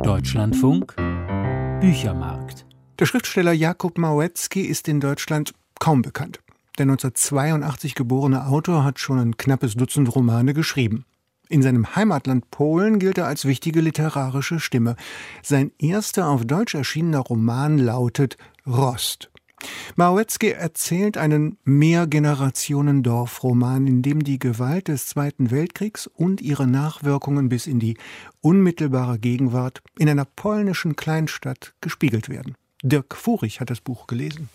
Deutschlandfunk Büchermarkt. Der Schriftsteller Jakub Małecki ist in Deutschland kaum bekannt. Der 1982 geborene Autor hat schon ein knappes Dutzend Romane geschrieben. In seinem Heimatland Polen gilt er als wichtige literarische Stimme. Sein erster auf Deutsch erschienener Roman lautet Rost. Małecki erzählt einen Mehrgenerationen-Dorfroman, in dem die Gewalt des Zweiten Weltkriegs und ihre Nachwirkungen bis in die unmittelbare Gegenwart in einer polnischen Kleinstadt gespiegelt werden. Dirk Furich hat das Buch gelesen.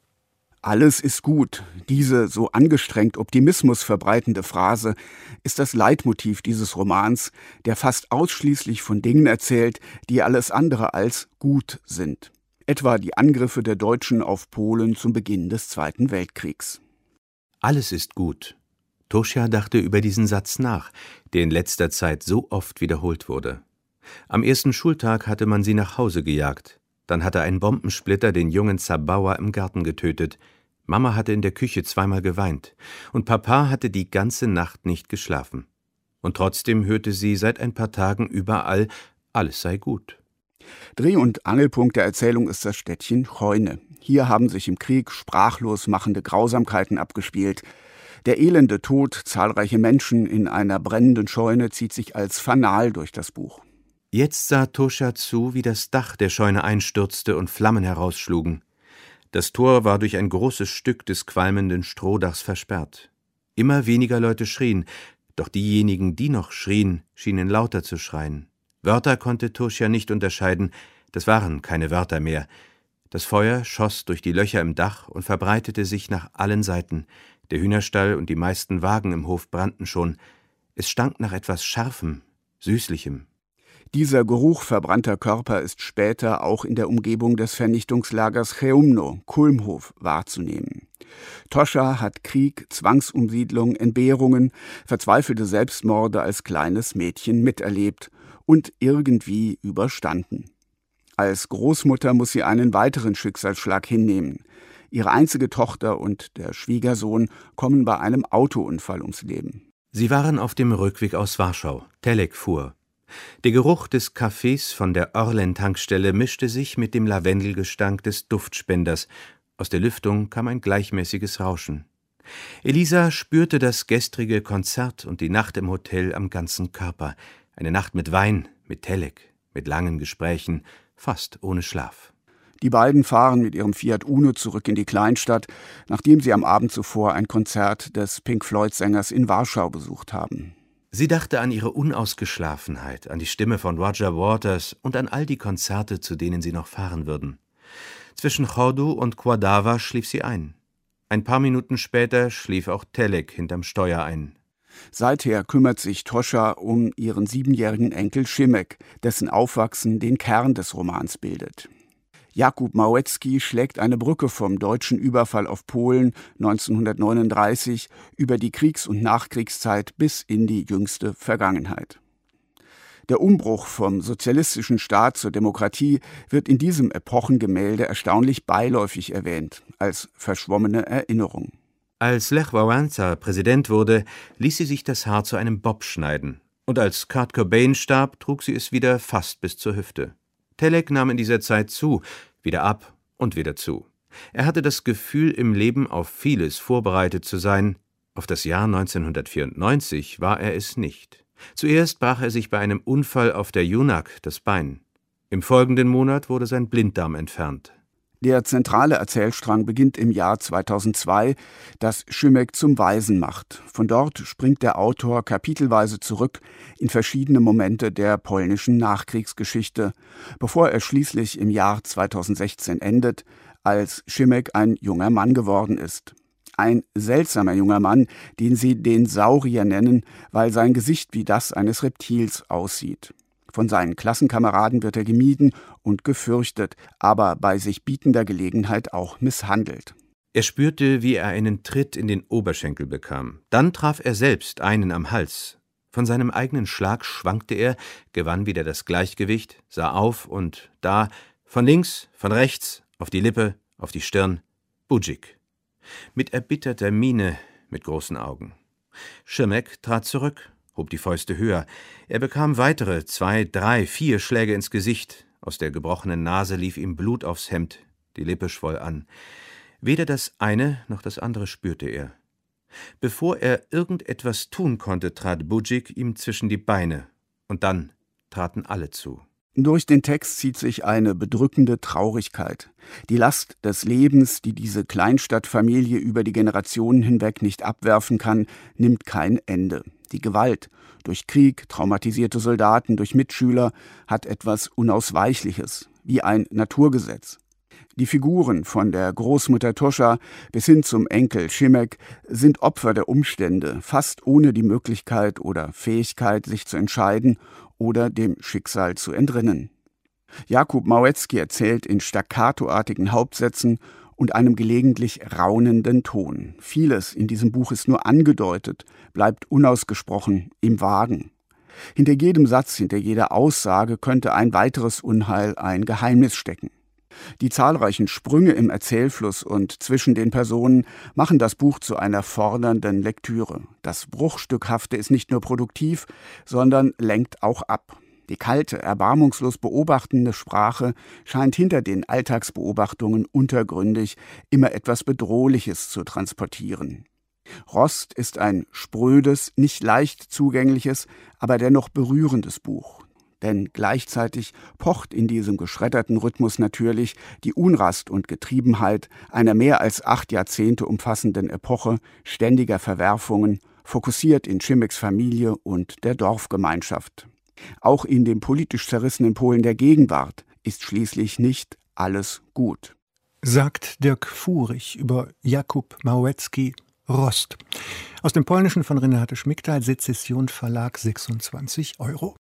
Alles ist gut. Diese so angestrengt Optimismus verbreitende Phrase ist das Leitmotiv dieses Romans, der fast ausschließlich von Dingen erzählt, die alles andere als gut sind. Etwa die Angriffe der Deutschen auf Polen zum Beginn des Zweiten Weltkriegs. Alles ist gut. Tosia dachte über diesen Satz nach, der in letzter Zeit so oft wiederholt wurde. Am ersten Schultag hatte man sie nach Hause gejagt. Dann hatte ein Bombensplitter den jungen Zabauer im Garten getötet. Mama hatte in der Küche zweimal geweint. Und Papa hatte die ganze Nacht nicht geschlafen. Und trotzdem hörte sie seit ein paar Tagen überall, alles sei gut. Dreh- und Angelpunkt der Erzählung ist das Städtchen Cheune. Hier haben sich im Krieg sprachlos machende Grausamkeiten abgespielt. Der elende Tod zahlreicher Menschen in einer brennenden Scheune zieht sich als Fanal durch das Buch. Jetzt sah Tosia zu, wie das Dach der Scheune einstürzte und Flammen herausschlugen. Das Tor war durch ein großes Stück des qualmenden Strohdachs versperrt. Immer weniger Leute schrien, doch diejenigen, die noch schrien, schienen lauter zu schreien. Wörter konnte Tosia nicht unterscheiden, das waren keine Wörter mehr. Das Feuer schoss durch die Löcher im Dach und verbreitete sich nach allen Seiten. Der Hühnerstall und die meisten Wagen im Hof brannten schon. Es stank nach etwas Scharfem, Süßlichem. Dieser Geruch verbrannter Körper ist später auch in der Umgebung des Vernichtungslagers Chełmno, Kulmhof, wahrzunehmen. Tosia hat Krieg, Zwangsumsiedlung, Entbehrungen, verzweifelte Selbstmorde als kleines Mädchen miterlebt und irgendwie überstanden. Als Großmutter muss sie einen weiteren Schicksalsschlag hinnehmen. Ihre einzige Tochter und der Schwiegersohn kommen bei einem Autounfall ums Leben. Sie waren auf dem Rückweg aus Warschau. Telek fuhr. Der Geruch des Kaffees von der Orlen-Tankstelle mischte sich mit dem Lavendelgestank des Duftspenders. Aus der Lüftung kam ein gleichmäßiges Rauschen. Elisa spürte das gestrige Konzert und die Nacht im Hotel am ganzen Körper. Eine Nacht mit Wein, mit Telek, mit langen Gesprächen, fast ohne Schlaf. Die beiden fahren mit ihrem Fiat Uno zurück in die Kleinstadt, nachdem sie am Abend zuvor ein Konzert des Pink-Floyd-Sängers in Warschau besucht haben. Sie dachte an ihre Unausgeschlafenheit, an die Stimme von Roger Waters und an all die Konzerte, zu denen sie noch fahren würden. Zwischen Chodu und Kładawa schlief sie ein. Ein paar Minuten später schlief auch Telek hinterm Steuer ein. Seither kümmert sich Tosia um ihren 7-jährigen Enkel Szymek, dessen Aufwachsen den Kern des Romans bildet. Jakub Małecki schlägt eine Brücke vom deutschen Überfall auf Polen 1939 über die Kriegs- und Nachkriegszeit bis in die jüngste Vergangenheit. Der Umbruch vom sozialistischen Staat zur Demokratie wird in diesem Epochengemälde erstaunlich beiläufig erwähnt, als verschwommene Erinnerung. Als Lech Wałęsa Präsident wurde, ließ sie sich das Haar zu einem Bob schneiden. Und als Kurt Cobain starb, trug sie es wieder fast bis zur Hüfte. Telek nahm in dieser Zeit zu, wieder ab und wieder zu. Er hatte das Gefühl, im Leben auf vieles vorbereitet zu sein. Auf das Jahr 1994 war er es nicht. Zuerst brach er sich bei einem Unfall auf der Junak das Bein. Im folgenden Monat wurde sein Blinddarm entfernt. Der zentrale Erzählstrang beginnt im Jahr 2002, das Szymek zum Waisen macht. Von dort springt der Autor kapitelweise zurück in verschiedene Momente der polnischen Nachkriegsgeschichte, bevor er schließlich im Jahr 2016 endet, als Szymek ein junger Mann geworden ist. Ein seltsamer junger Mann, den sie den Saurier nennen, weil sein Gesicht wie das eines Reptils aussieht. Von seinen Klassenkameraden wird er gemieden und gefürchtet, aber bei sich bietender Gelegenheit auch misshandelt. Er spürte, wie er einen Tritt in den Oberschenkel bekam. Dann traf er selbst einen am Hals. Von seinem eigenen Schlag schwankte er, gewann wieder das Gleichgewicht, sah auf und da, von links, von rechts, auf die Lippe, auf die Stirn, Budzik. Mit erbitterter Miene, mit großen Augen. Szymek trat zurück hob die Fäuste höher. Er bekam weitere 2, 3, 4 Schläge ins Gesicht. Aus der gebrochenen Nase lief ihm Blut aufs Hemd. Die Lippe schwoll an. Weder das eine noch das andere spürte er. Bevor er irgendetwas tun konnte, trat Budžik ihm zwischen die Beine. Und dann traten alle zu. Durch den Text zieht sich eine bedrückende Traurigkeit. Die Last des Lebens, die diese Kleinstadtfamilie über die Generationen hinweg nicht abwerfen kann, nimmt kein Ende. Die Gewalt durch Krieg, traumatisierte Soldaten, durch Mitschüler hat etwas Unausweichliches, wie ein Naturgesetz. Die Figuren von der Großmutter Toscha bis hin zum Enkel Šimek sind Opfer der Umstände, fast ohne die Möglichkeit oder Fähigkeit, sich zu entscheiden oder dem Schicksal zu entrinnen. Jakub Małecki erzählt in staccatoartigen Hauptsätzen und einem gelegentlich raunenden Ton. Vieles in diesem Buch ist nur angedeutet, bleibt unausgesprochen, im Wagen. Hinter jedem Satz, hinter jeder Aussage könnte ein weiteres Unheil, ein Geheimnis stecken. Die zahlreichen Sprünge im Erzählfluss und zwischen den Personen machen das Buch zu einer fordernden Lektüre. Das Bruchstückhafte ist nicht nur produktiv, sondern lenkt auch ab. Die kalte, erbarmungslos beobachtende Sprache scheint hinter den Alltagsbeobachtungen untergründig immer etwas Bedrohliches zu transportieren. Rost ist ein sprödes, nicht leicht zugängliches, aber dennoch berührendes Buch. Denn gleichzeitig pocht in diesem geschredderten Rhythmus natürlich die Unrast und Getriebenheit einer mehr als 8 Jahrzehnte umfassenden Epoche ständiger Verwerfungen, fokussiert in Šimeks Familie und der Dorfgemeinschaft. Auch in dem politisch zerrissenen Polen der Gegenwart ist schließlich nicht alles gut. Sagt Dirk Furich über Jakub Małecki, Rost. Aus dem Polnischen von Renate Schmigtal, Sezession Verlag, 26 €.